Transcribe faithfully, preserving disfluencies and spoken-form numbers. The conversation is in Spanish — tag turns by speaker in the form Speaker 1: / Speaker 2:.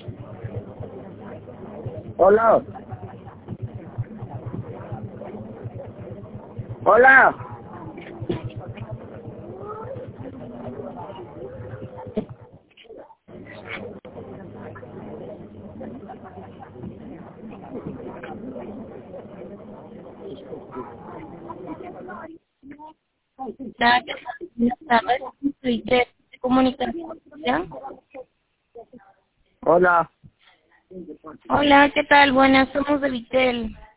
Speaker 1: Hola. Hola.
Speaker 2: Hola, buenas tardes. Soy de comunicación.
Speaker 1: Hola.
Speaker 2: Hola, ¿qué tal? Buenas, somos de Vitel.